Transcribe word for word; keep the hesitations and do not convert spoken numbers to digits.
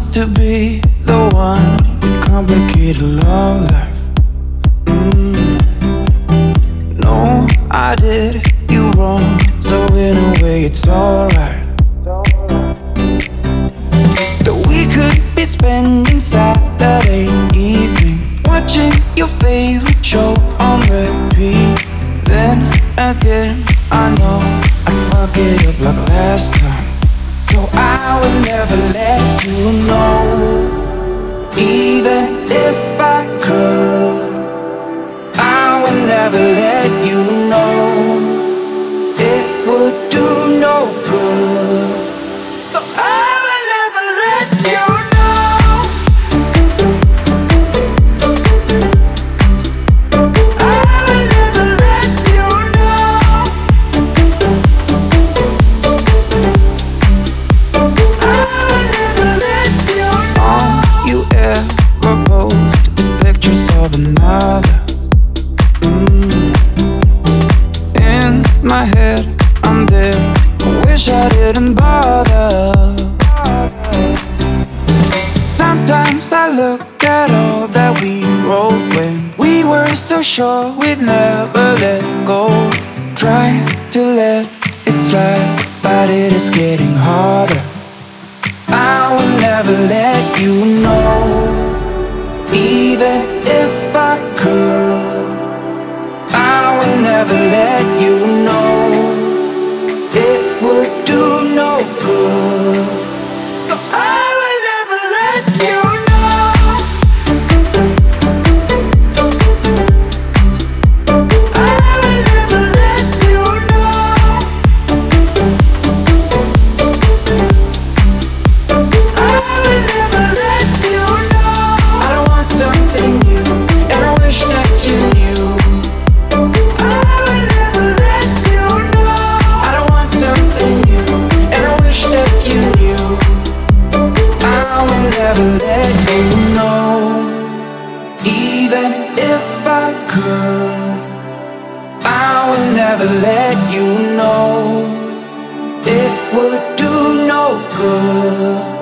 to be the one with complicated love life. mm. No, I did you wrong, so in a way it's alright that we could be spending Saturday evening watching your favorite show on repeat. Then again, I know I fuck it up like last time, so I would never let you know. Even if I could, I would never let you know. It would do no good, so I would never let you know. I would never let you know. I would never let you know. All you ever post is pictures of another. mm. In my head, I'm there. I wish I didn't bother. Sometimes I look at all that we wrote when we were so sure we'd never let go. Try to let it slide, but it is getting harder. I will never let you know. Even if I could, I will never let you know. It would do no good, so I will never let you know. I will never let you know. I will never let you know. I don't want something new, and I wish that you knew. I will never let you know. I don't want something new, and I wish that you knew. I will never let you know. Even if I could, I will never let you know. It would do no good.